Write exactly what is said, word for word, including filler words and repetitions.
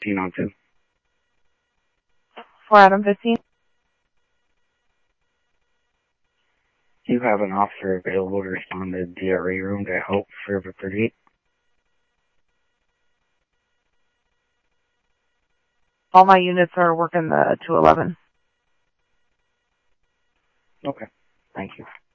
fifteen oh two. For Adam fifteen? You have an officer available to respond to the D R E room to help River thirty-eight. All my units are working the two eleven. Okay. Thank you.